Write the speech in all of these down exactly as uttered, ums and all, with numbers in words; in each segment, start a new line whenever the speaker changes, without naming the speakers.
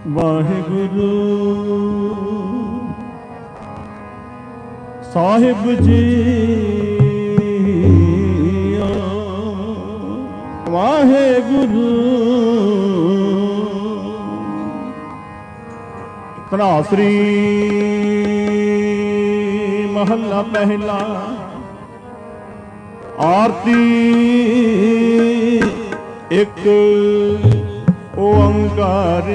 ਵਾਹਿਗੁਰੂ ਸਾਹਿਬ ਜੀ, ਵਾਹਿਗੁਰੂ। ਧਨਾਸਰੀ ਮਹੱਲਾ ਪਹਿਲਾ। ਆਰਤੀ ਇੱਕ ਓੰਕਾਰ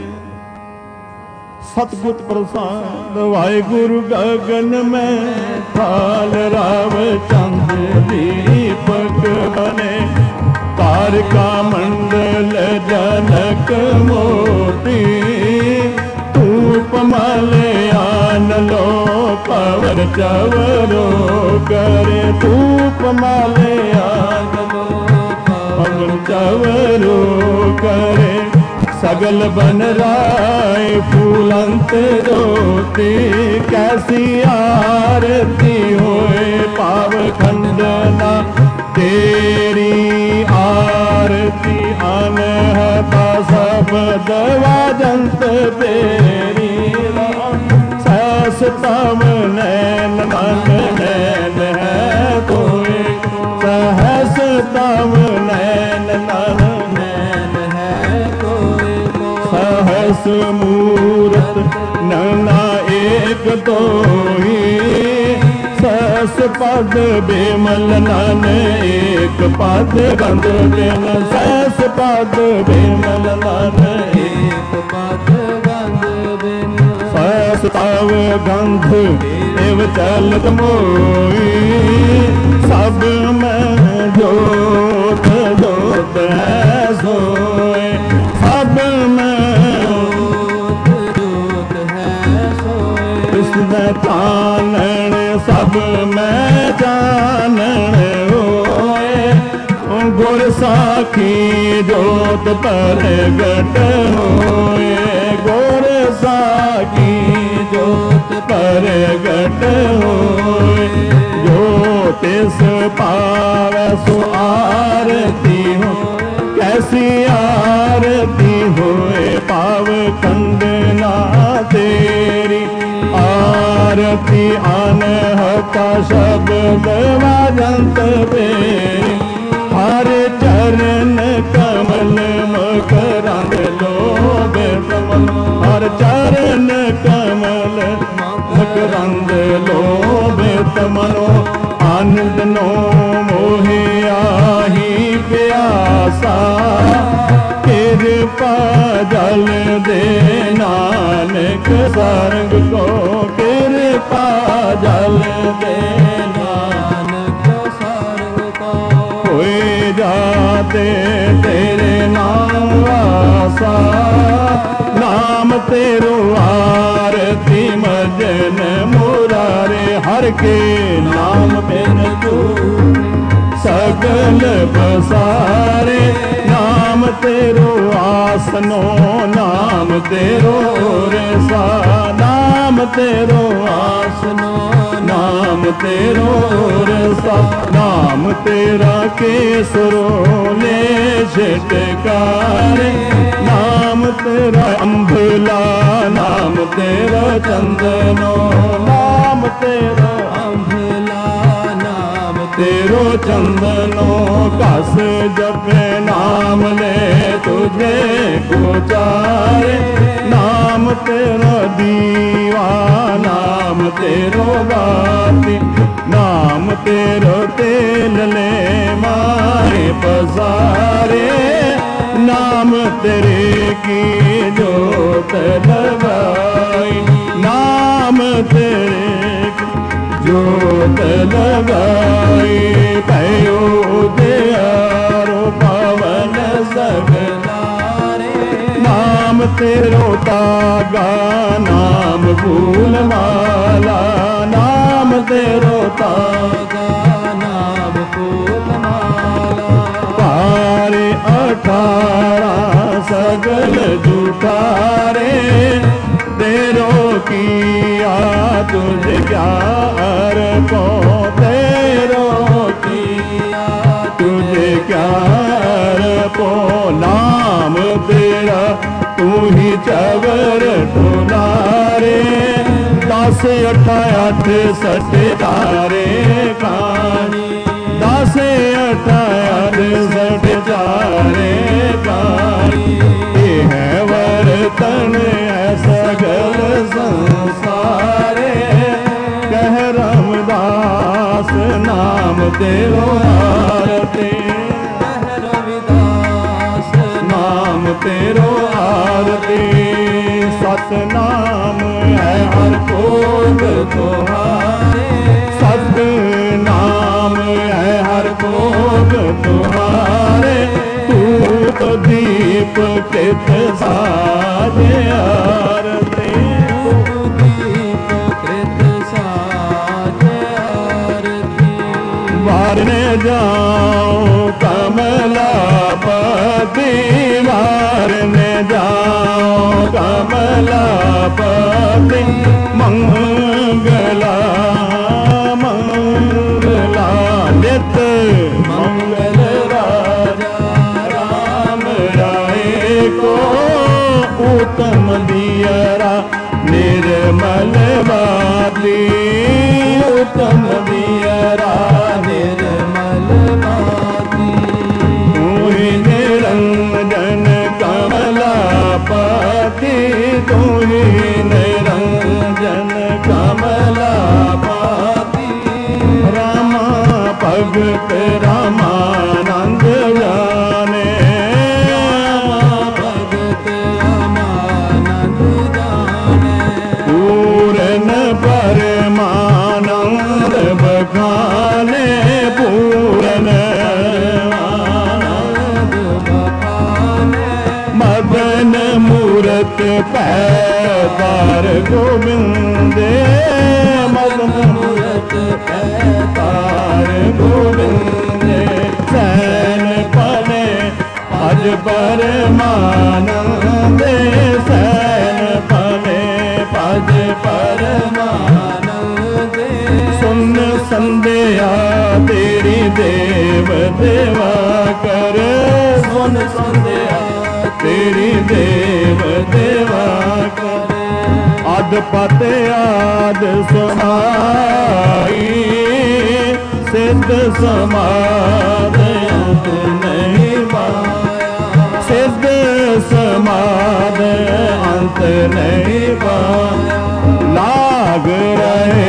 ਸਤਿਗੁਰ ਪ੍ਰਸਾਦ। ਵਾਹਿਗੁਰੂ ਗਗਨ ਮੈਂ ਥਾਲ ਰਾਵ ਚੰਦ ਦੀਪਕ ਬਨੇ, ਤਾਰਿਕਾ ਮੰਡਲ ਜਨਕ ਮੋਤੀ, ਧੂਪ ਮਲਿਆਨ ਲੋ ਪਵਨ ਚਵਰੋ ਕਰੇ, ਧੂਪ ਮਲਿਆਨ ਲੋ ਪਵਨ ਚਵਰੋ ਕਰੇ। ਸਗਲ ਬਨ ਰਾਏ ਫੂਲੰਤ ਜੋਤੀ, ਕੈਸੀ ਆਰਤੀ ਹੋਏ ਪਾਵ ਖੰਡਨਾ ਤੇਰੀ। ਆਰਤੀ ਅਨਹਤਾ ਸਬਦ ਵਾਜੰਤ ਤੇਰੀ, ਸੈਸ ਤਵ ਨੈਨ ਮਨ ਨੈਨ ਹੈ ਕੋਏ, ਸਹਸ ਤਵ ਨੈਨ ਮਨ सहस मूरत नैना एक दोही, सहस पद बेमल नन एक पद गंध बिन, सहस पद बेमल नन एक पद गंध बिन। सहस तव गंध एव चलत मोही, सब में जोत जोत है सोए, सब में चानण सब में जानण होए, गुर साखी जोत प्रगट होए, गुर साखी जोत प्रगट होए। जो तिस पावै सो आरती हो, कैसी आरती होए पाव खंडना तेरी। आरती अनहता शब्द वाजंत बेरी, हर चरण कमल मकरंद लोभे कमल, हर चरण कमल मकरंद लोभे तमनो। आनंद नो मोहिया ही प्यासा, कृपा जल दे नानक सर्ग को, कृपा जल दे नानक सर्ग को। होए जाते तेरे नाम वासा, नाम तेरो आरती मजन मुरारे। हर के नाम बिन तू सगल बसारे, नाम तेरो आसनो नाम तेरो रसा, नाम तेरो आसनो नाम तेरो रसा। नाम तेरा केसरो ले छिटकारे, नाम तेरा अम्भला नाम तेरा चंदनो, नाम तेरा अम्भला नाम तेरो चंदनो। कस जपे नाम ले तुझे गोचारे, नाम तेरा दीवा नाम तेरो बाती, नाम तेरो तेल ले मारे पसारे। नाम तेरे की जोत लगाई, नाम तेरे की जोत लगाई। भयो दयारो पवन सगलारे, नाम तेरो तागा नाम फूल माला, नाम तेरो तागा नाम फूल माला। पारे अठारह सगल जुठारे, तेरो किया तुझे क्या अर्पो, तेरो किया तुझे क्या अर्पो। नाम तेरा तू ही चवर टोलारे दस अठ अठ सठ तारे कानी दस अठ अठ सठ तारे कानी है वर्तन सगल संसारे कह रामदास नाम तेरो आरती कह रविदास नाम तेरो आरती सतनाम है हर भोग तुम्हारे सत नाम है हर भोग तुम्हारे तू तो दीप कृत साजे आरती तू दीप कृत साजे आरती वारने जाओ कमलापति वारने जाओ कमलापति मंगला मंगला नित मंगल राजा राम राय को उत्तम दियरा निर्मल बाती उत्तम दियरा निर्मल बाती तूहि निरंजन कमलापति तूहि निरंजन कमलापति रामा भगत रामानंद जाने भगत रामानंद जाने पूर्ण परमानंद बखाने पूर्ण आनंद बखाने मदन मूरत पैदार गोविंदे मदन मूरत पैदार गोविंदे सैन पले पद परमानंदे सैन पले पद परमानंदे सुन संध्या तेरी देव देवा कर सुन संध्या तेरी देव देवा कर आद पत आद समाई सिद्ध समाद अंत नहीं पाया सिद्ध समाद अंत नहीं पाया लाग रहे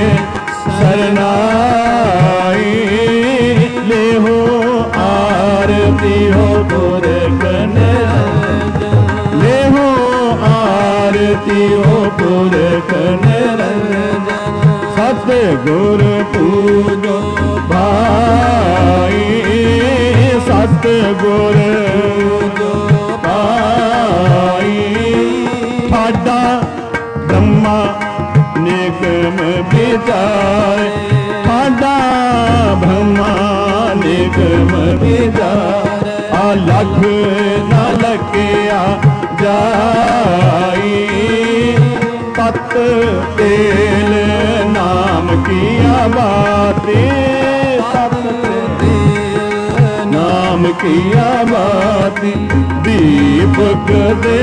सरनाई ले हो आरती हो पुरख निरंजन ले हो आरती हो पुरख निरंजन सतगुर पूजो भाई सतगुर पूजो भाई ठाडा ब्रह्मा निगम विचार ठाडा ब्रह्मा निगम विचार अलग न लगिया जाई तत तेल नाम किया बाती तत तेल नाम किया बाती दीपक दे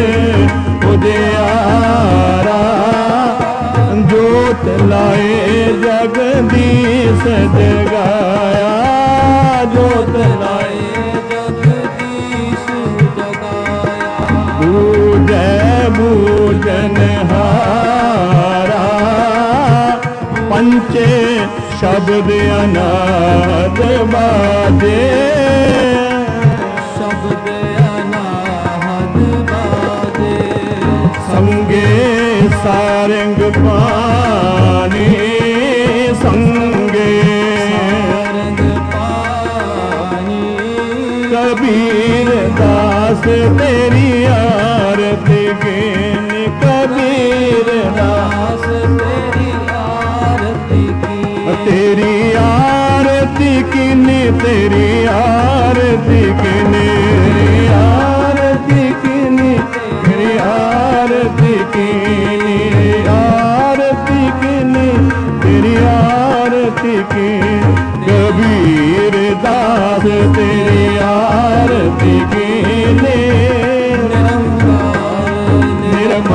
उजियारा जोत लाए जगदीश जगाया जोत लाए जगदीश जगाया पूजै पूजन हारा पंचे शब्द अनाद बाजे शब्द अनाद बाजे संगे सारंग पानी संगे सारंग पानी कबीर दास तेरी आरती कीन कबीर दास तेरी आरती कीन तेरी आरती कीन तेरी आरती कीन आरती कीन तेरी आरती कीन आरती कीन तेरी आरती कीन कबीर दास तेरी आरती कीन निरंकार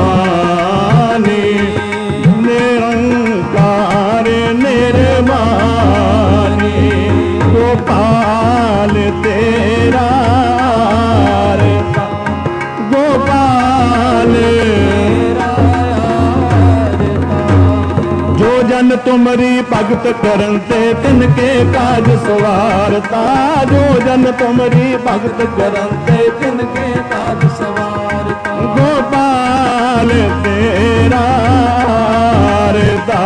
तुमरी भगत करन ते तिनके काज सवारता। जो जन तुमरी भगत करन ते तिनके काज सवारता। गोपाल तेरा रदा,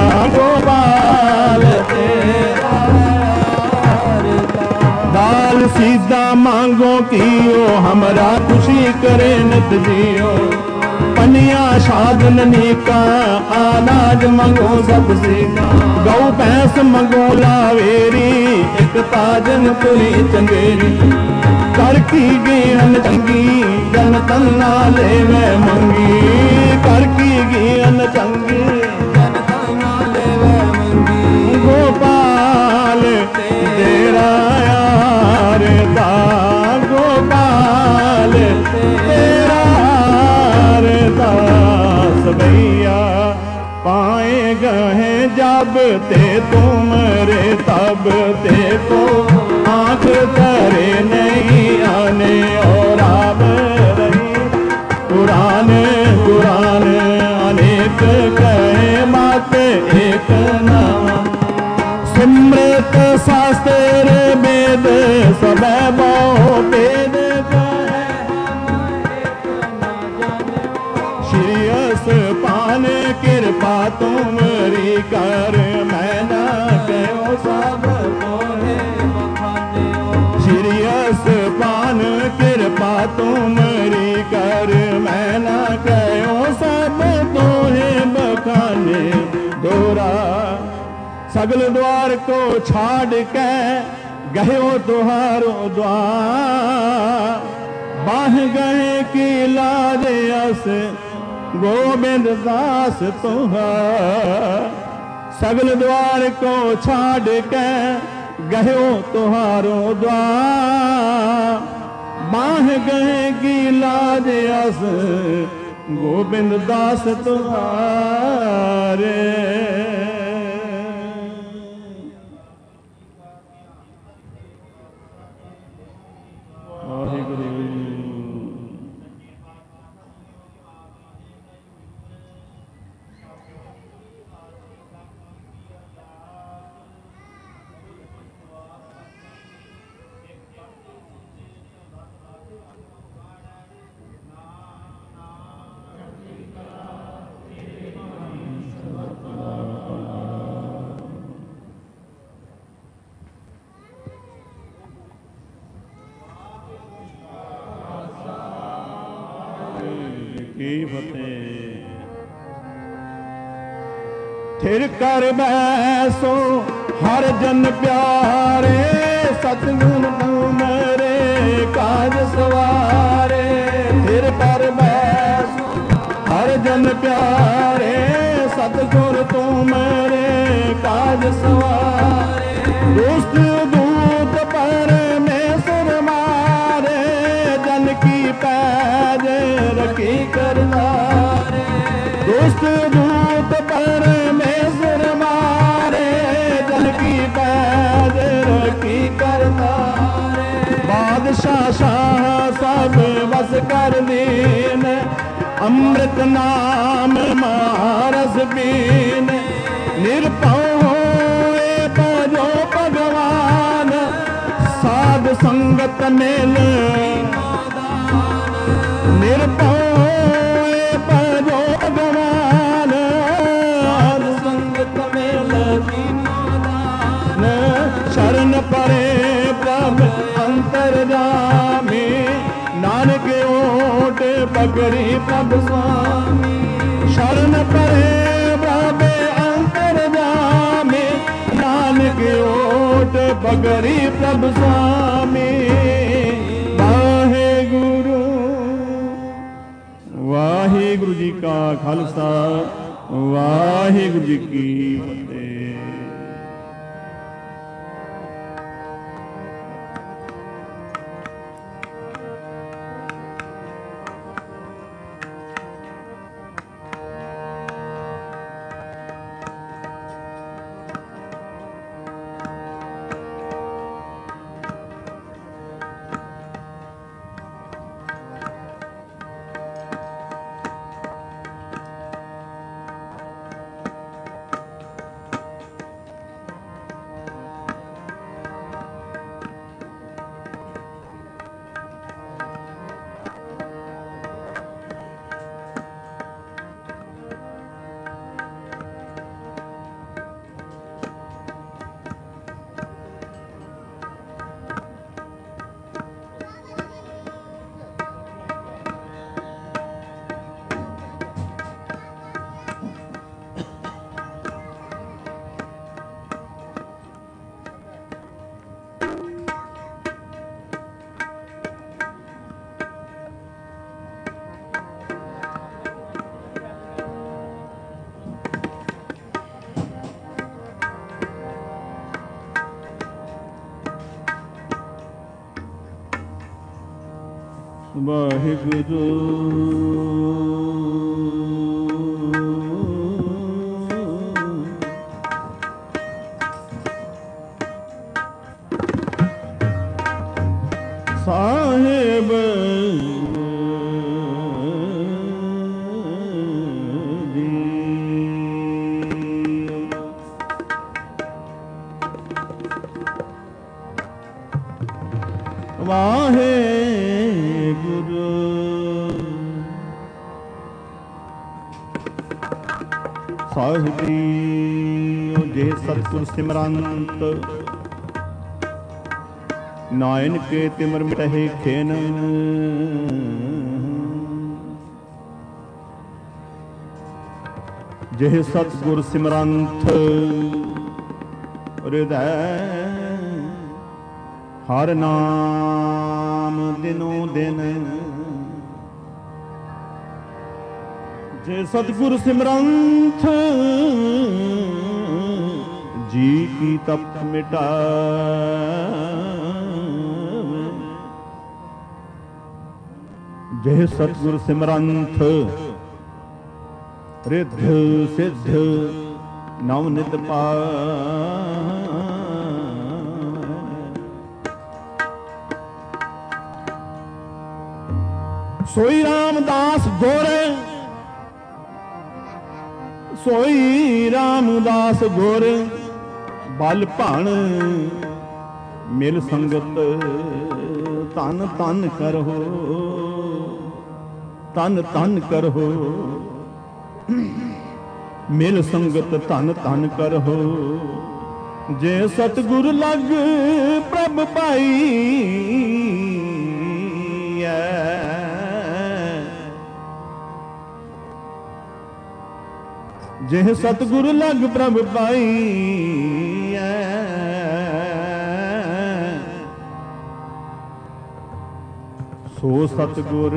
गोपाल तेरा रदा। दाल सीधा मांगो कियो हमरा खुशी करे नित जियो। पनिया साधन का अनाज मंगो सबसे। गौ भैंस मंगो लावेरी एक ताजन पुरी चंगेरी। कर की गेन चंगी जन तन्ना ले मैं मंगी। कर की गेन चंगी जन तन्ना ले मैं मंगी। गोपाल तेरा यार दा, गोपाल तेरा दास भैया। पाए गए जब ते तुमरे तब ते को आँख करे नहीं आने और आब रही। कुरान कुरान अनेक कहे बात एक नाम। सिमृत शास्त्र वेद सब बहु वेद पान कृपा तुमरी कर मैं ना कहो सब तोहे बखाने। श्रीयस पान कृपा तुमरी कर मैं ना कहो सब तोहे बखाने। दोरा सगल द्वार को छाड़ के गयो तुहारो द्वार। बाह गए की लाज अस गोविंद दास तुहार। सगल द्वार को छाड़ के गयो तुहारो द्वार। बाह गए की लाज अस गोविंद दास तुहारे। थिर कर बैसो हर जन प्यारे। सतगुण तुमरे काज सवारे। थिर कर बैसो हर जन प्यारे। सतगुण तुमरे काज सवारे। दुष्ट दूत परमेश्वर मारे। जन की पैज रखी करनारे। दुष्ट दूत परमेश्वर मारे। जन की पैज रखी करनारे। बादशाह शाह सब बस कर दीन। अमृत नाम महारस पीन। निरपौ होए भजो भगवान। साध संगत मेल निरपौ होए भजो भगवान। साध संगत मेल शरण परे प्रभ अंतरजामी। नानक ओट पकड़ी प्रभ स्वामी। शरण परे प्रभ अंतरजामी। नानक ओट पकड़ी प्रभ स्वामी। वाहेगुरु वाहेगुरु जी का खालसा वाहेगुरु जी की फतेह। ਵਾਹਿਗੁਰੂ ਸਾਹਿਬ ਵਾਹਿਗੁਰੂ ਸਾਹਿਬ ਜੀਓ ਜੇ ਸਤਿਗੁਰ ਸਿਮਰੰਤ ਨਾਇਨ ਕੇ ਤਿਮਰ ਮਿਟਹਿ ਖੇਨ ਜੇ ਸਤਿਗੁਰ ਸਿਮਰੰਤ ਹਿਰਦੈ ਹਰ ਨਾਮ ਦਿਨੋ ਦਿਨ ਜੇ ਸਤਿਗੁਰ ਸਿਮਰੰਤ ਜੀ ਕੀ ਤਪ ਮਿਟਾਵੇ ਜੇ ਸਤਿਗੁਰ ਸਿਮਰੰਤ ਰਿੱਧ ਸਿੱਧ ਨਵ ਨਿਤ ਪਾਵੇ ਸੋਈ ਰਾਮਦਾਸ ਗੁਰ ਸੋਈ ਰਾਮਦਾਸ ਗੁਰ ਬਲ ਭਣ ਮਿਲ ਸੰਗਤ ਤਨ ਤਨ ਕਰੋ ਤਨ ਤਨ ਕਰੋ ਮਿਲ ਸੰਗਤ ਤਨ ਤਨ ਕਰੋ ਜੇ ਸਤਿਗੁਰ ਲਗ ਪ੍ਰਭ ਪਾਈ ਜੇ ਸਤਿਗੁਰ ਲਗ ਪ੍ਰਭ ਪਾਈ ਸੋ ਸਤਿਗੁਰ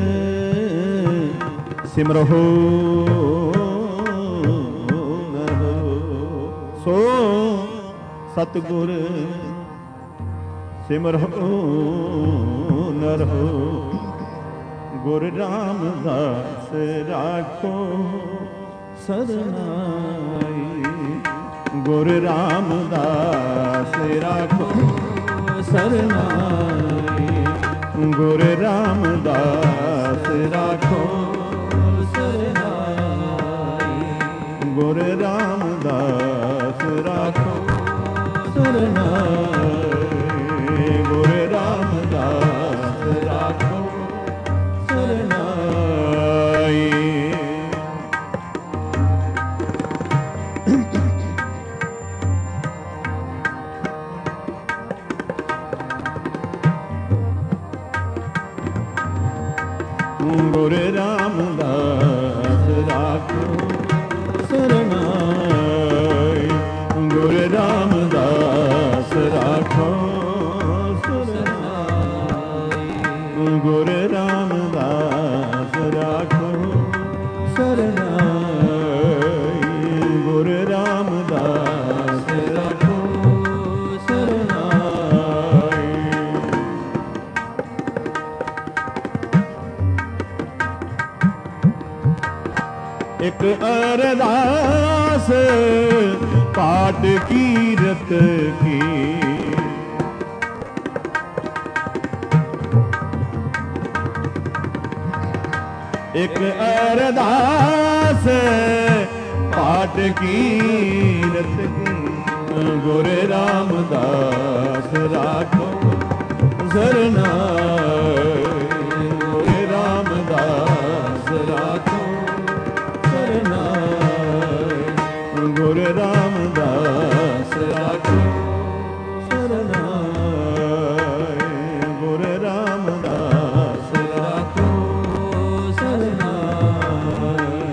ਸਿਮਰਹੁ ਸੋ ਸਤਿਗੁਰ ਸਿਮਰਹੁ ਨਰਹੁ ਗੁਰ ਰਾਮਦਾਸ ਰਾਖੋ ਸਰਨਾਈ ਗੁਰ ਰਾਮਦਾਸ ਰਾਖੋ ਸਰਨਾਈ ਗੁਰ ਰਾਮਦਾਸ ਰਾਖੋ ਸਰਨਾਈ ਗੁਰ ਰਾਮਦਾਸ ਰਾਖੋ ਸਰਨਾਈ ਗੁਰ ਰਾਮਦਾਸ ਰਾਖੋ ਸਰਨਾਈ ਗੁਰ ਰਾਮਦਾਸ ਰਾਖੋ ਸਰਨਾਈ ਗੁਰ ਰਾਮਦਾਸ ਰਾਖੋ ਸਰਨਾਈ ਗੁਰ ਰਾਮਦਾਸ ਰਾਖੋ ਸਰਨਾਈ ਗੁਰ ਰਾਮਦਾਸ ਰਾਖੋ ਸਰਨਾਈ ਇੱਕ ਅਰਦਾਸ ਪਾਠ ਕੀਰਤ ਕੀ ਇੱਕ ਅਰਦਾਸ ਪਾਠ ਕੀਰਤ ਕੀ ਗੁਰ ਰਾਮਦਾਸ ਰਾਖੋ ਸਰਨਾਈ ਗੁਰ ਰਾਮਦਾਸ ਰਾਖੋ ਗੁਰ ਰਾਮਦਾਸ ਰਾਖੋ ਸਰਨਾਈ ਗੁਰ ਰਾਮਦਾਸ ਰਾਖੋ ਸਰਨਾਈ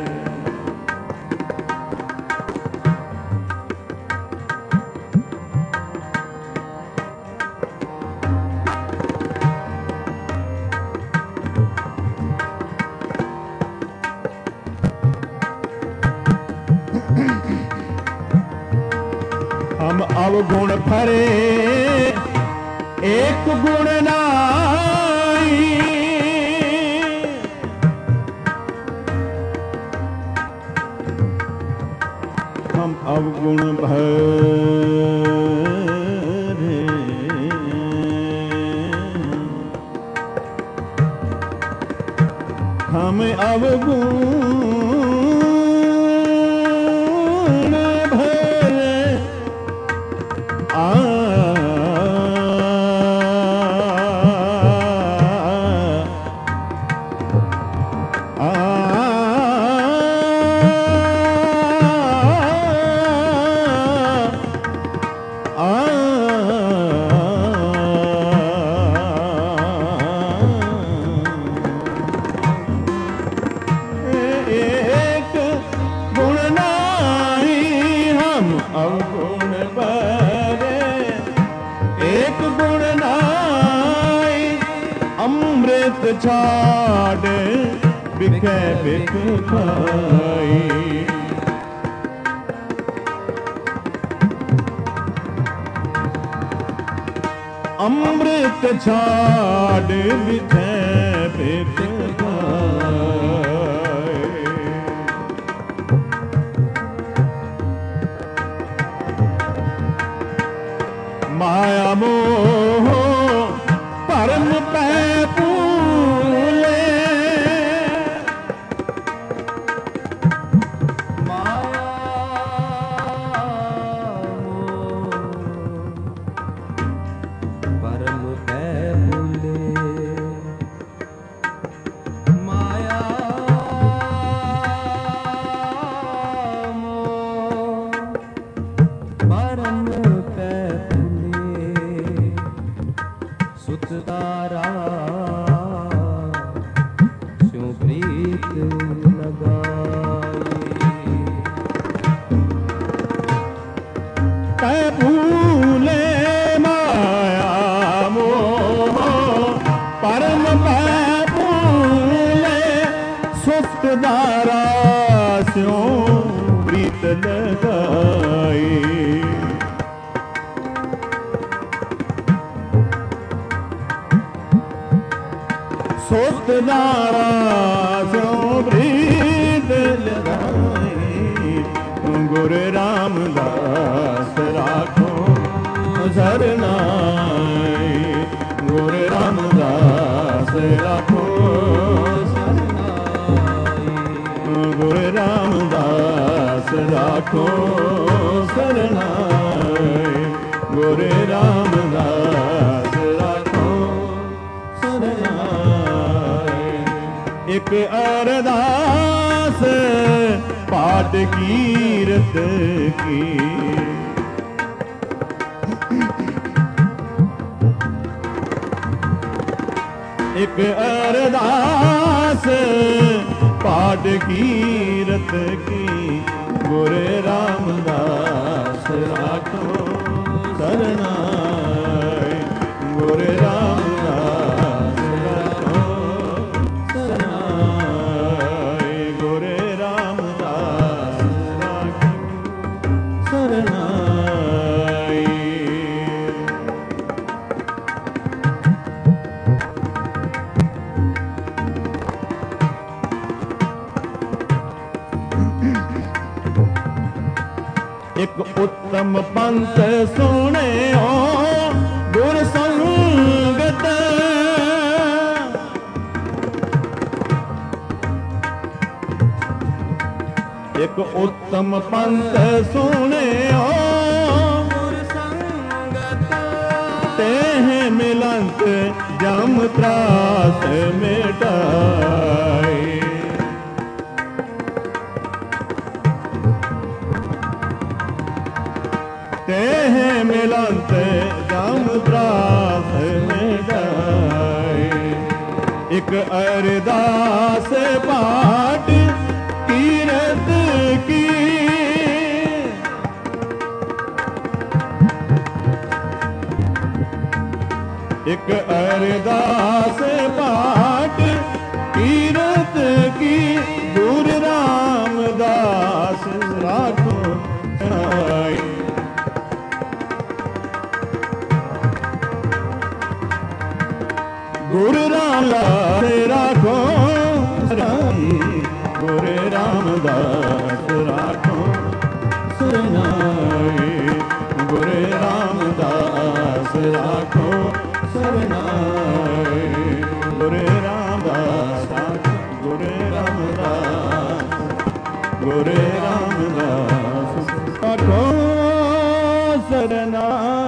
ਹਮ ਅਵਗੁਣ ਭਰੇ ਏਕ ਗੁਣ ਨਾਈ अवगुण भरे हम अवगुण भरे आ अवगुण भरे एक गुण नाई अमृत छाड़ बिखे बिख खाई अमृत छाड़ बिखे बिख माया मोह परम पै पूले
माया मोह परम पै पूले माया मोह परम पै सुतदारा स्यों प्रीत लगाई
पै भूले माया मोह परम पै भूले सुतदारा स्यों प्रीत लगाई सुतदारा स्यों प्रीत लगाई गुरु रामदास राखो सरनाई गुरु रामदास राखो सरनाई गुरु रामदास राखो सरनाई गुरु रामदास राखो सरनाई एक अरदास पाठ कीरत की एक अरदास पाठ कीरत की गुरु रामदास राखो सरनाई गुरु रामदास राखो सरनाई गुरु रामदास राखो सरनाई एक उत्तम पंथ सुने हो गुर संगत एक उत्तम पंथ सुने हो
गुर संगत
तेह मिलंत जम त्रास मिटाई तेह मिलंत जम त्रास मिटाई एक अरदास पाठ कीरत की एक अरदास पाठ कीरत की गुरु रामदास राखो सरनाई गुरु रामदास राखो सरनाई गुरु रामदास राखो सरनाई राखो सरनाए। गुरु रामदास गुरु रामदास गुरु रामदास राखो सरनाए।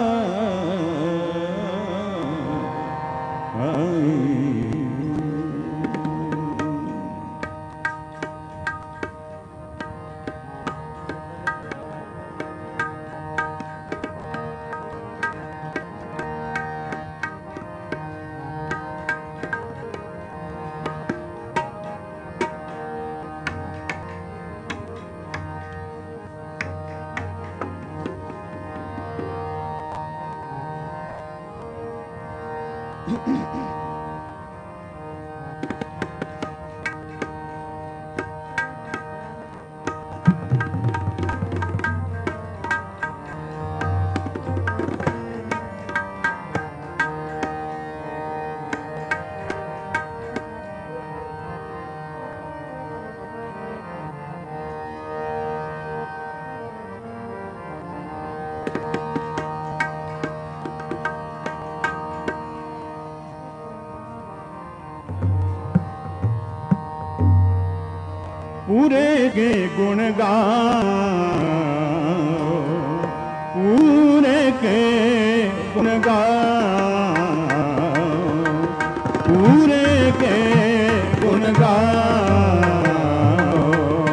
पूरे के गुण गाओ पूरे के गुण गाओ पूरे के गुण गाओ।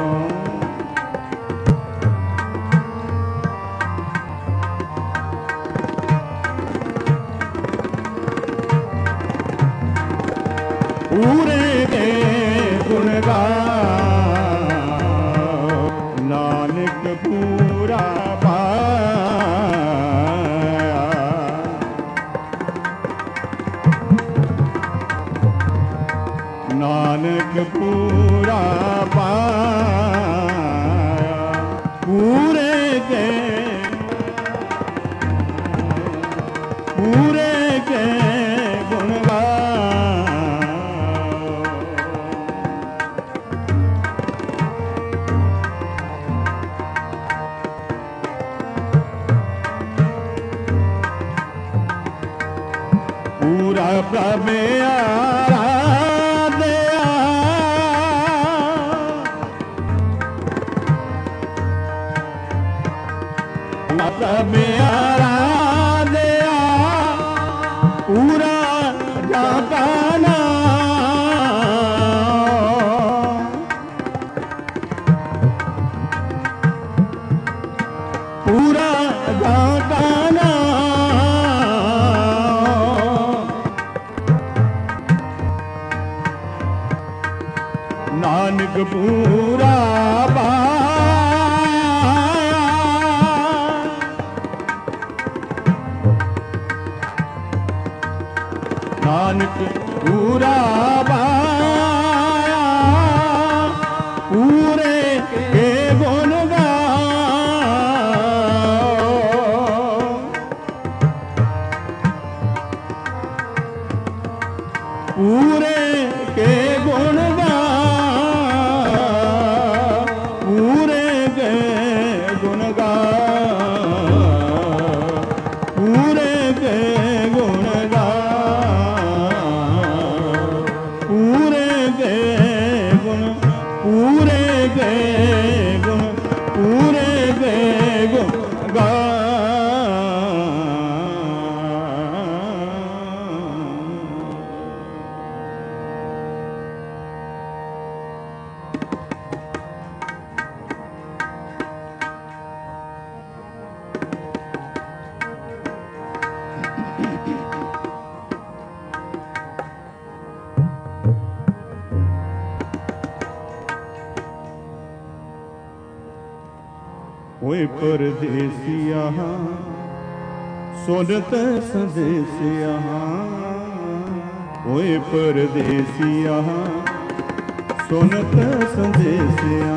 पूरे के गुण गाओ नानक पूरा पाया। नानक पूरा पाया पूरे के पूरे के गुण गाओ। पूरा प्रभ आराध्या प्रभ आराध्या पूरा जापाना। पूरा जापाना नानक पूरा पाया। नानक पूरा पाया पूरे के गुण गाओ। पूरे के गुण पूरे के गुण गाओ। पूरे के गुण गाओ। पूरे के गुण पूरे के गुण पूरे के गुण गाओ। ओए परदेसिया सुनत संदेसिया। ओए परदेसिया सुनत संदेसिया।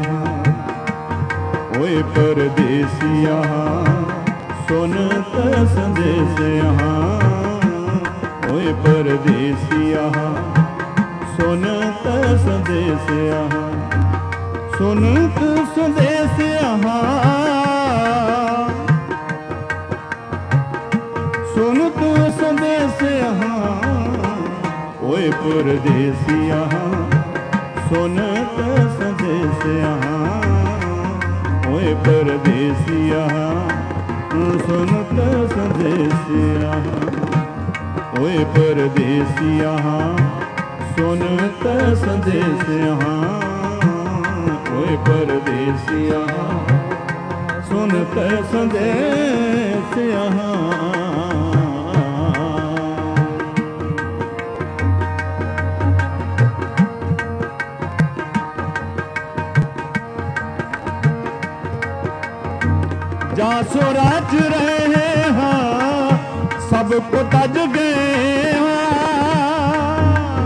ओए परदेसिया सुनत संदेसिया। ओए परदेसिया सुनत संदेसिया। सुनत संदेसिया सुनत ओए परदेसिया सुनत संदेसिया ओए परदेसिया सुनत संदेसिया ओए परदेसिया सुनत संदेसिया ओए परदेसिया सुनत संदेसिया। जासो राज रहे हाँ सबको तज गए हाँ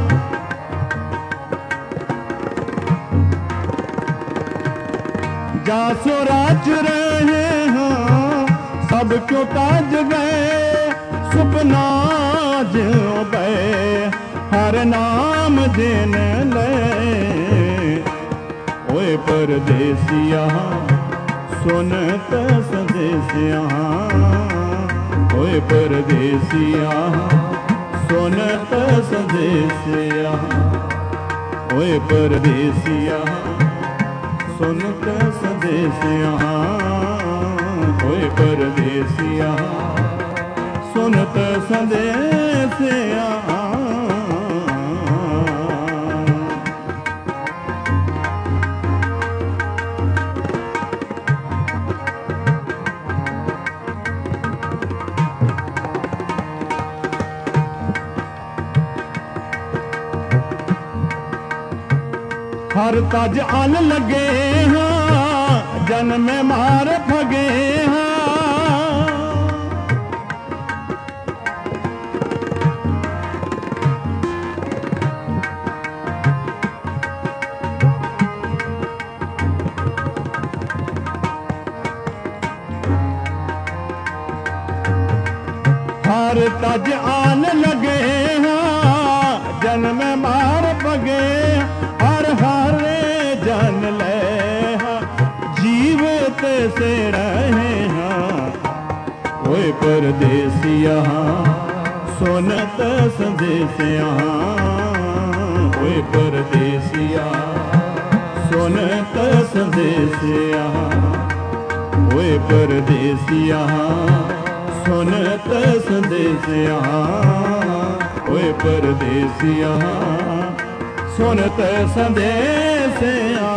जासो राज रहे हाँ सबको तज गए सुपना जो गए हर नाम जिन ले ओए परदेसिया सुनत संदेसिया ओए परदेसिया सुनत संदेसिया ओए परदेसिया सुनत संदेसिया ओए परदेसिया सुनत संदेसिया। हर तज अन लगे हाँ जन्म मार भगे हाँ हर तज आन लगे हाँ जन्म मार भगे हर हारे जान ले हाँ जीवित से रहे हाँ ओए परदेसिया सुनत संदेसिया ओए परदेसिया सुनत संदेसिया ओए परदेसिया सुनत संदेसिया ओए परदेसिया सुनत संदेसिया।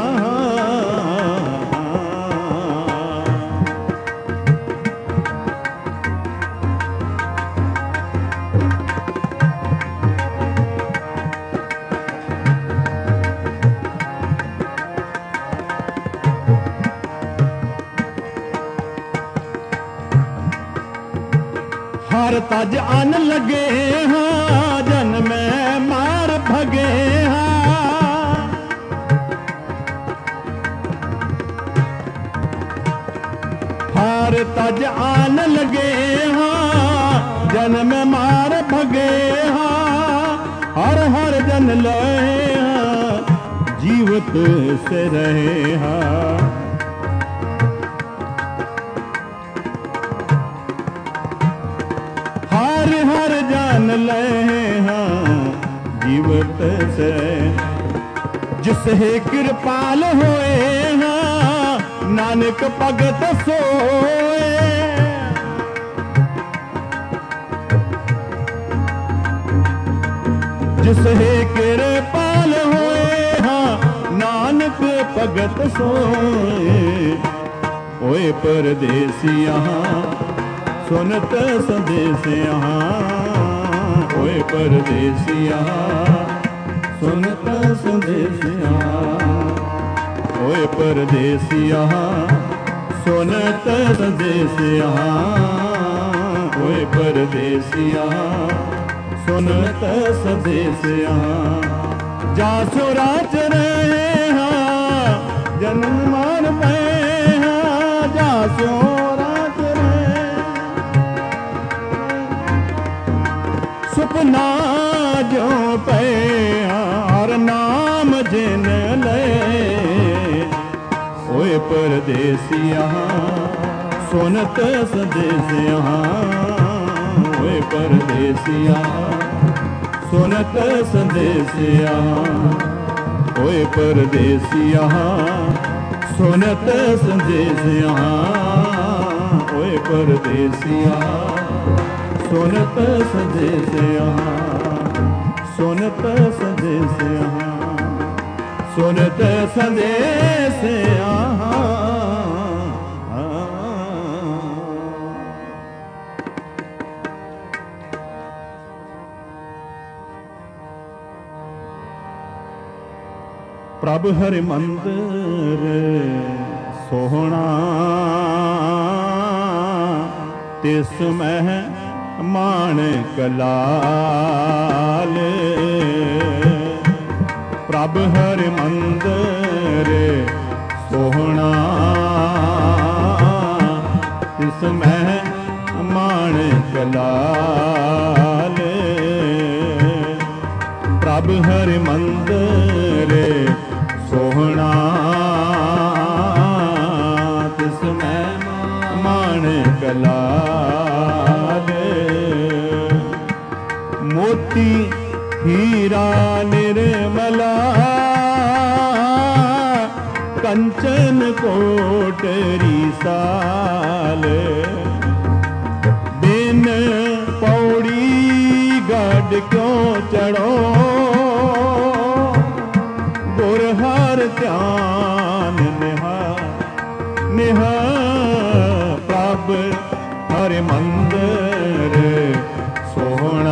हर तज अन लगे हाँ जन्म मार भगे हाँ हर तज आन लगे हाँ जन्म मार भगे हाँ हर हर जन लहे हाँ जीवित से रहे हाँ हर हर जान ले हाँ जीवत से जिसे कृपाल होए हाँ नानक भगत सोए जिसे कृपाल होए हाँ नानक भगत सोए ओए परदेसिया सुनत संदेसिया ओए परदेसिया सुनत संदेसिया ओए परदेसिया सुनत संदेसिया ओए परदेसिया सुनत संदेसिया। जासो राज रहे हाँ जन्म मान पे हाँ जासो सुपना जो पे और नाम जिन ले ओए परदेसिया सुनत संदेसिया ओए परदेसिया ਸੁਨਤ ਸੰਦੇਸਿਆ ਹੋਏ ਪਰਦੇਸੀਆ ਸੁਨਤ ਸੰਦੇਸਿਆ ਹੋਏ ਪਰਦੇਸੀਆ ਸੁਨਤ ਸੰਦੇਸਿਆ ਸੁਨਤ ਸੰਦੇਸਿਆ ਸੁਨਤ ਸੰਦੇਸਿਆ ਪ੍ਰਭ ਹਰਿ ਮੰਦਰ ਸੋਹਣਾ ਤਿਸ ਮਹਿ ਮਾਣਕ ਲਾਲ ਪ੍ਰਭ ਹਰਿ ਮੰਦਰ ਸੋਹਣਾ ਤਿਸ ਮਹਿ ਮਾਣਕ ਲਾਲ ਪ੍ਰਭ ਹਰਿ ਮੰਦਰ ਸੋਹਣਾ ਤਿਸ ਮਹਿ ਮਾਣਕ ਲਾਲ ਮੋਤੀ ਹੀਰਾ ਨਿਰਮਲਾ ਕੰਚਨ ਕੋਟਰੀ ਸਾਲ ਬਿਨ ਪੌੜੀ ਗੜ ਕਿਉਂ ਚੜੋ ਗੁਰ ਹਰ ਧਿਆਨ ਨਿਹਾਲ ਨਿਹਾਲ ਪ੍ਰਭ ਹਰਿ ਮੰਦਰ ਸੋਹਣਾ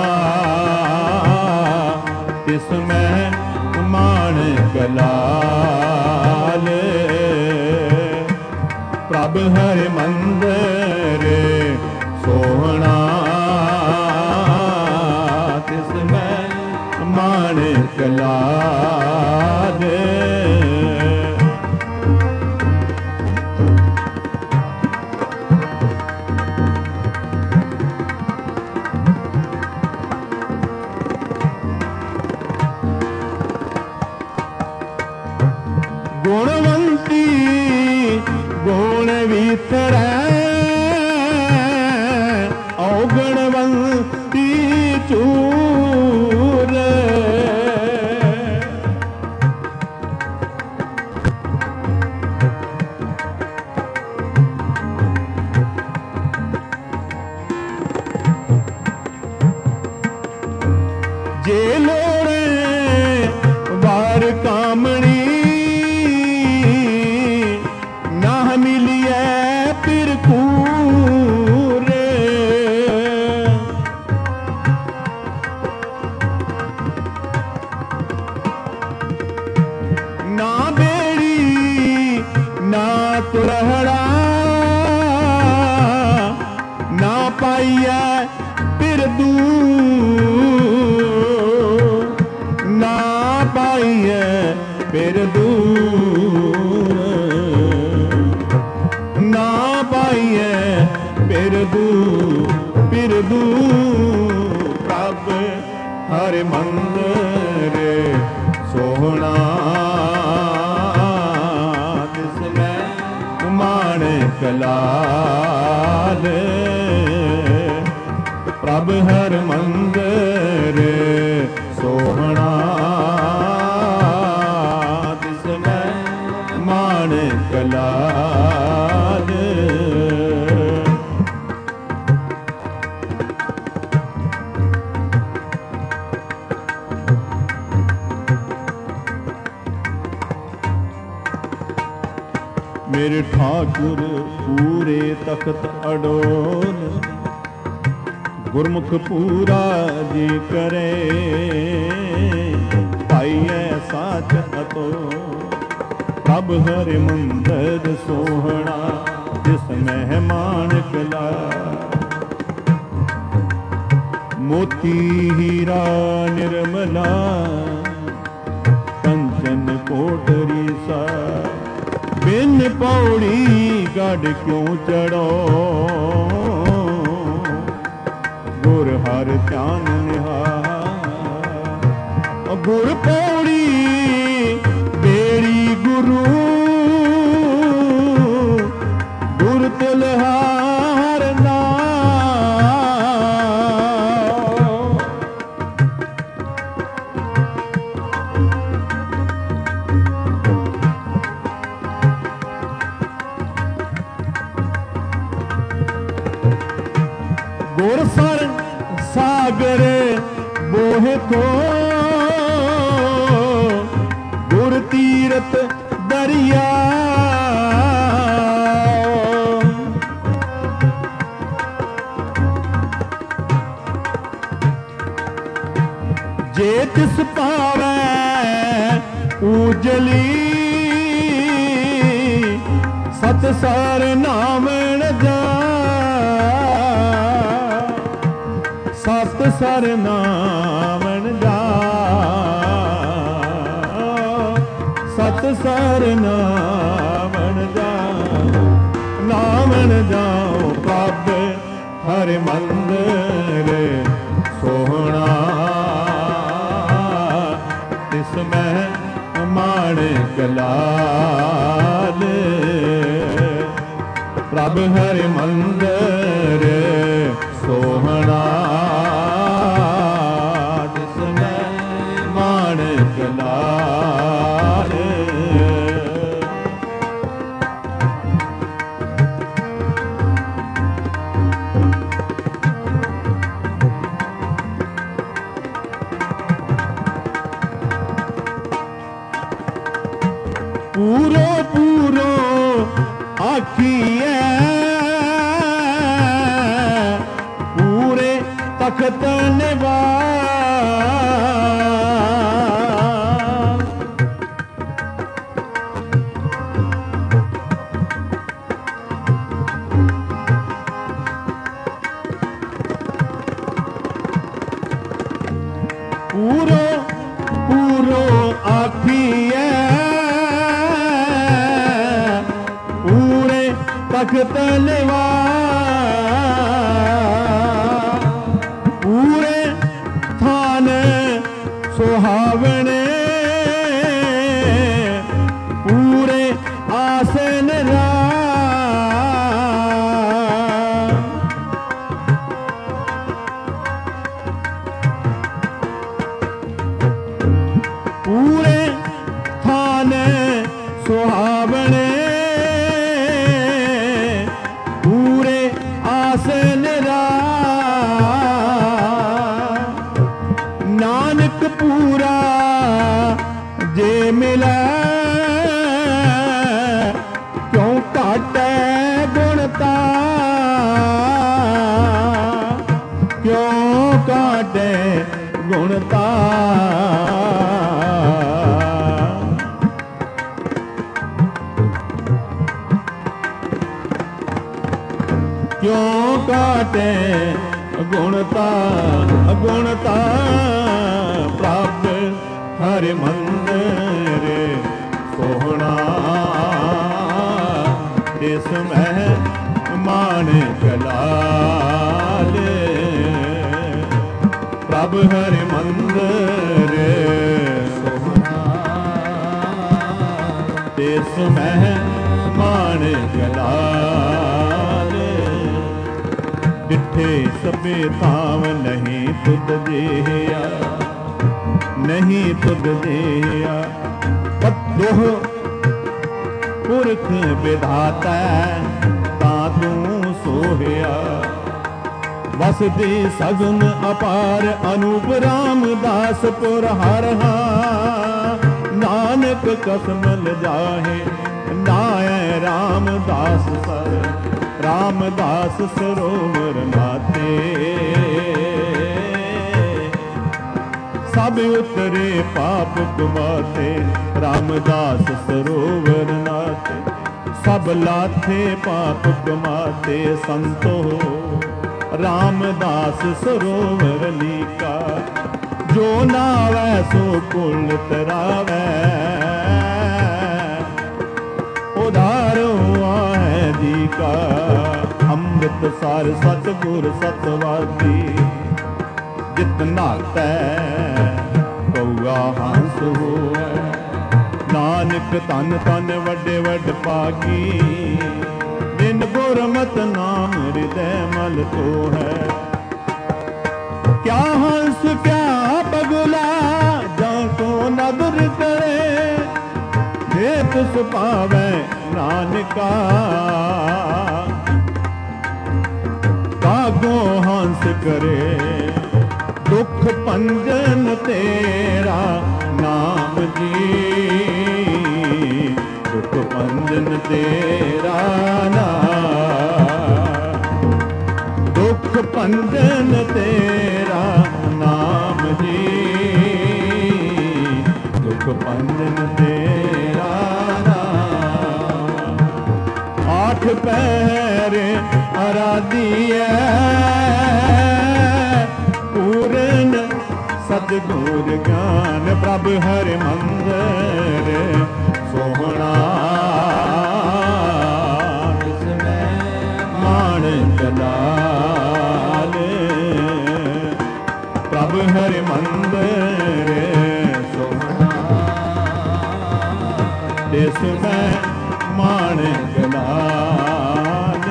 ਤਿਸ ਮਹਿ ਮਾਣਕ ਲਾਲ ਪ੍ਰਭ ਹਰਿ ਮੰਦਰ ਸੋਹਣਾ ਤਿਸ ਮਹਿ ਮਾਣਕ ਲਾਲ ਗੁਣਵੰਤੀ ਗੁਣ ਵਿਸਰੈ ਔਗਣਵੰਤੀ ਚੂਰ ਜੇ ਲੋੜੇ ਵਾਰ ਕਾਮਣੀ ਮਿਲਿਐ ਪਿਰ ਕੂਰ ਨਾ ਬੇੜੀ ਨਾ ਤੁਰਹੜਾ ਨਾ ਪਾਈਐ ਪਿਰ ਦੂਰ ਨਾ ਪਾਈਐ ਪਿਰ ਦੂਰ ਨਾ ਪਾਈਐ ਪਿਰ ਦੂਰ ਪਿਰ ਦੂਰ ਪ੍ਰਭ ਹਰਿ ਮੰਦਰ ਸੋਹਣਾ ਤਿਸ ਮਹਿ ਮਾਣਕ ਲਾਲ ਪ੍ਰਭ ਹਰਿ ਮੰਦਰ ਸੋਹਣਾ ਤਿਸ ਮਹਿ ਮਾਣਕ ਲਾਲ ਮੇਰੇ ਠਾਕੁਰ ਪੂਰੇ ਤਖਤ ਅਡੋਲ ਗੁਰਮੁਖ ਪੂਰਾ ਜੀ ਕਰੇ ਪਾਈਐ ਸਾਚ ਅਤੋ ਪ੍ਰਭ ਹਰਿ ਮੰਦਰ ਸੋਹਣਾ ਜਿਸ ਮਹਿ ਮਾਣਕ ਲਾਲ ਮੋਤੀ ਹੀਰਾ ਨਿਰਮਲਾ ਕੰਚਨ ਕੋਟਰੀ ਸਾ ਬਿਨ ਪੌੜੀ ਗੜ ਕਿਉਂ ਚੜੋ ਗੁਰ ਹਰ ਧਿਆਨ ਨਿਹਾਲ ਗੁਰ ਪੌੜੀ ਬੇੜੀ ਗੁਰੂ ਗੁਰ ਤਿਲਹਾਰ ਨਾਮ ਗੁਰਸਰ ਸਾਗਰ ਬੋਹਿ ਥੋ ਗੁਰ ਤੀਰਤ ਦਰਿਆ ਜੇ ਤਿਸ ਪਾਵੈ ਊਜਲੀ ਸਤ ਸਰ ਨਾਮ ਨ ਜਾ ਸਤ ਸਰ ਨਾਮ ਨ ਜਾ ਸਤ ਸਰ ਨਾਮ ਨ ਜਾ ਨਾਮ ਨ ਜਾਉ ਪ੍ਰਭ ਹਰਿ ਮੰਦਰ ਸੋਹਣਾ ਤਿਸ ਮੈਂ ਮਾਣਕ ਲਾਲ ਪ੍ਰਭ ਹਰਿ ਮੰਦਰ ਸੋਹਣਾ ਤਿਸ ਮੈਂ ਮਾਣਕ ਲਾਲ ਪੂਰੋ ਪੂਰੋ ਆਖੀਐ ਪੂਰੇ ਤਖਤ ਨਿਵਾਸ ਪੂਰੋ ਪੂਰੋ ਆਖੀਐ ਤਖਤ ਨਿਵਾਸ ਪੂਰੇ ਥਾਨ ਸੁਹਾਵਣੇ ਪੂਰੇ ਆਸਨ ਰਾਮ ਪੂਰੇ ਥਾਨ ਸੁਹਾਵਣੇ ਆਸਨ ਰਾਮ ਨਾਨਕ ਪੂਰਾ ਜੇ ਮਿਲੈ ਕਿਉਂ ਘਾਟੈ ਗੁਣਤਾ ਕਿਉਂ ਘਾਟੈ ਗੁਣਤਾ ਕਿਉਂ ਘਾਟੇ ਗੁਣਤਾ ਗੁਣਤਾ ਪ੍ਰਭ ਹਰਿ ਮੰਦਰ ਸੋਹਣਾ ਤਿਸ ਮਹਿ ਮਾਣਕ ਲਾਲ ਪ੍ਰਭ ਹਰਿ ਮੰਦਰ ਸੋਹਣਾ ਤਿਸ ਮਹਿ ਮਾਣਕ ਲਾਲ ਡਿਠੇ ਸਭੇ ਥਾਵ ਨਹੀਂ ਤੁਧ ਜਿਹਾ ਨਹੀਂ ਤੁਧ ਜਿਹਾ ਪਤੁਹ ਪੁਰਖ ਵਿਧਾਤਾ ਤਾਂ ਤੂੰ ਸੋਹਿਆ ਵਸਦੇ ਸਗਨ ਅਪਾਰ ਅਨੂਪ ਰਾਮਦਾਸ ਪੁਰ ਹਰ ਹਾਂ ਨਾਨਕ ਕਸਮ ਲਜਾਹੇ ਨਾਇ ਰਾਮਦਾਸ ਸਰ ਰਾਮਦਾਸ ਸਰੋਵਰ ਨਾਤੇ ਸਭ ਉਤਰੇ ਪਾਪ ਕਮਾਤੇ ਰਾਮਦਾਸ ਸਰੋਵਰ ਨਾਤੇ ਸਭ ਲਾਥੇ ਪਾਪ ਕਮਾਤੇ ਸੰਤੋ ਰਾਮਦਾਸ ਸਰੋਵਰ ਲੀਕਾ ਜੋ ਨਾਵੈ ਸੋ ਕੁਲ ਤਰਾਵੈ ਉਧਾਰੋ ਆਏ ਜੀ ਕਾ ਅੰਮ੍ਰਿਤ ਸਾਰ ਸਤਿਗੁਰ ਸਤਵਾਦੀ ਜਿਤ ਨਾਤੈ ਕਉਆ ਹੰਸ ਹੋਐ ਨਾਨਕ ਤਨ ਤਨ ਵੱਡੇ ਵੱਡ ਪਾਗੀ ਬਿਨ ਗੁਰਮਤਿ ਨਾਮ ਹਿਰਦੈ ਮਲ ਤੋ ਹੈ ਕਿਆ ਹੰਸ ਕਿਆ ਬਗੁਲਾ ਜਾਂ ਕੋ ਨਦਰ ਕਰੇ ਜੇ ਤਿਸ ਪਾਵੈ ਨਾਨਕਾ ਕਾਗ ਭਾਗੋ ਹੰਸ ਕਰੇ, ਦੁਖ ਭੰਜਨ ਤੇਰਾ ਨਾਮ ਜੀ, ਦੁਖ ਭੰਜਨ ਤੇਰਾ ਨਾਮ, ਦੁਖ ਭੰਜਨ ਤੇਰਾ ਨਾਮ ਜੀ, ਦੁਖ ਭੰਜਨ ਤੇਰਾ ਨਾਮ। ਆਠ ਪਹਿਰ ਅਰਾਧੀਐ, ਪੂਰਨ ਸਤਿਗੁਰ ਗਿਆਨ, ਪ੍ਰਭ ਹਰਿ ਮੰਦਰ ਸੋਹਣਾ, ਤਿਸ ਮੈਂ ਮਾਣਕ ਲਾਲ, ਪ੍ਰਭ ਹਰਿ ਮੰਦਰ ਸੋਹਣਾ, ਤਿਸ ਮੈਂ ਮਾਣਕ ਲਾਲ,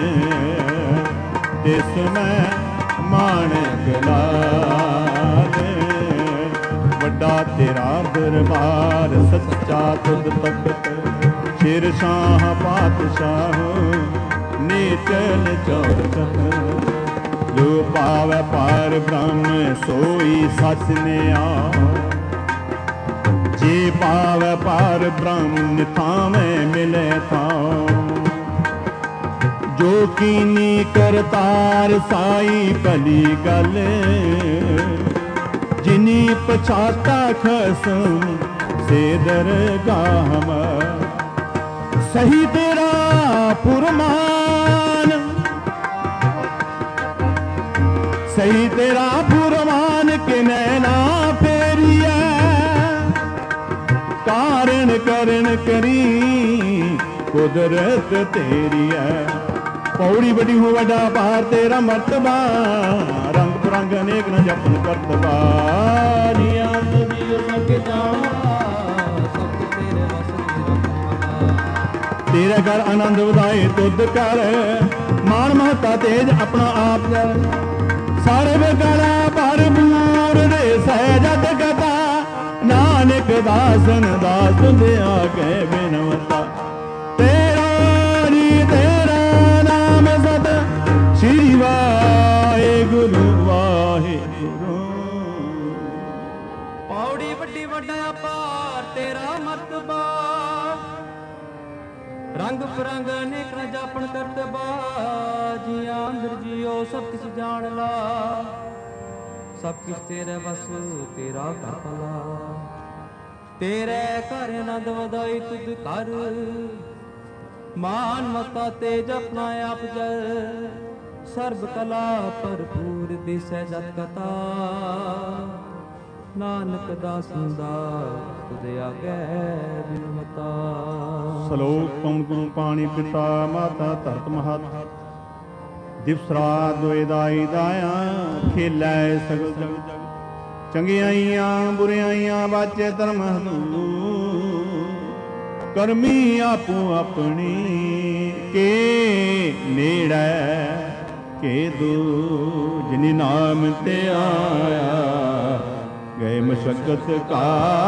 ਤਿਸ ਮੈਂ ਮਾਣਕ ਲਾਲ। ਵੱਡਾ ਤੇਰਾ ਦਰਬਾਰ ਸੱਚਾ ਤੁਧ ਤਖਤ, ਸ਼ੇਰ ਸ਼ਾਹ ਪਾਤਸ਼ਾਹ ਨੀਚਲ ਚੌਰਚਤ, ਜੋ ਪਾਵੈ ਪਾਰ ਬ੍ਰਹਮ ਸੋਈ ਸਚ ਨਿਆ, ਜੇ ਪਾਵੈ ਪਾਰ ਬ੍ਰਹਮ ਨਿਥਾਵੇਂ ਮਿਲੇ ਥਾਉ, ਜੋ ਕੀਨੀ ਕਰਤਾਰ ਸਾਈ ਭਲੀ ਗੱਲ, ਜਿਨੀ ਪਛਾਤਾ ਖਸਮ ਸੇ ਦਰਗਾਹ, ਸਹੀ ਤੇਰਾ ਫੁਰਮਾਨ, ਸਹੀ ਤੇਰਾ ਫੁਰਮਾਨ ਕਿ ਨੈਣਾ ਫੇਰੀਐ, ਕਾਰਨ ਕਰਨ ਕਰੀ ਕੁਦਰਤ ਤੇਰੀ ਹੈ। ਪੌੜੀ ਵੱਡੀ ਹੋ ਵੱਡਾ ਪਾਰ ਤੇਰਾ ਮਰਤਬਾ, ਰੰਗ ਬਰੰਗ ਅਨੇਕ ਨ ਜਪਨ ਕਰਤਬਾ, ਜੀਆਂ ਤੁਝੀ ਸਕੇ ਜਾਣਾ, ਸਭ ਤੇਰੇ ਵਸ ਤੇਰੇ ਘਰ ਆਨੰਦ ਵਧਾਏ ਤੁਧ ਕਰ, ਮਾਨ ਮਹਤਾ ਤੇਜ ਆਪਣਾ ਆਪ ਕਰ, ਸਰਬ ਕਲਾ ਭਰਪੂਰ ਦੇ ਸਹਿਜਤ ਕਥਾ, ਨਾਨਕ ਦਾਸਨ ਦਾਸ ਦਿਆ ਕੇ ਬਿਨਵਤਾ, ਤੇਰਾ ਜੀ ਤੇਰਾ ਨਾਮ ਸਤ ਸ੍ਰੀ ਵਾਹਿਗੁਰੂ ਵਾਹਿਗੁਰੂ।
ਪੌੜੀ ਵੱਡੀ ਵੱਡਾ ਪਾਰ ਤੇਰਾ ਮਰਤਬਾ, ਰੰਗ ਬਰੰਗ ਅਨੇਕ ਨ ਜਾਪਣ ਕਰਤਬਾ, ਜੀਆਂ ਅੰਦਰ ਜੀਓ ਸਭ ਕਿਸ ਜਾਣ ਲਾ, ਸਭ ਕਿਸ ਤੇਰੇ ਵਸ ਤੇਰਾ ਘਰ ਭਲਾ, ਤੇਰੇ ਘਰ ਆਨੰਦ ਵਧਾਈ ਤੁਧ ਕਰ, ਮਾਨ ਮਤਾ ਤੇਜ ਆਪਣਾ ਆਪ ਜਲ, ਸਰਬ ਕਲਾ ਭਰਪੂਰ ਦਿਸੈ ਜਤ ਕਥਾ, ਨਾਨਕ ਦਾਸਨ ਦਾਸ ਤੁਧ ਆਗੇ ਬਿਨਵਤਾ।
ਸ਼ਲੋਕ ਪਵਨ ਗੁਰੂ ਪਾਣੀ ਪਿਤਾ ਮਾਤਾ ਧਰਤ ਮਹਤ, ਦਿਵਸ ਰਾਤ ਦੋਇ ਦਾਈ ਦਾਇਆ, ਖੇਲੈ ਸਗਲ ਜਗ, ਚੰਗਿਆਈਆਂ ਬੁਰਿਆਈਆਂ ਬਾਚੇ ਧਰਮ ਹਦੂ, ਕਰਮੀ ਆਪੋ ਆਪਣੀ ਕੇ ਨੇੜੈ, ਕੇ ਦੂ ਜਿਨੀ ਨਾਮ ਤੇ ਆਇਆ, ਗਏ ਮਸ਼ਕਤ ਕਾ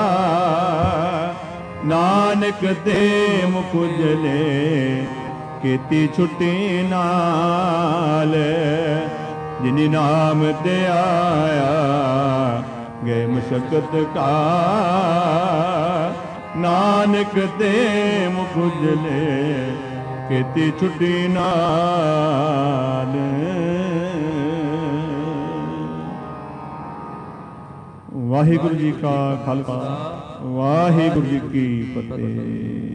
ਨਾਨਕ ਤੇ ਮੁਖ ਉਜਲੇ, ਕੀਤੀ ਛੁੱਟੀ ਨਾਲ, ਜਿਨੀ ਨਾਮ ਤੇ ਆਇਆ, ਗਏ ਮਸ਼ਕਤ ਕਾ ਨਾਨਕ ਤੇ ਮੁਖ ਉਜਲੇ, ਕੀਤੀ ਛੁੱਟੀ ਨਾਲ। ਵਾਹਿਗੁਰੂ ਜੀ ਕਾ ਖਾਲਸਾ, ਵਾਹਿਗੁਰੂ ਜੀ ਕੀ ਫਤਿਹ।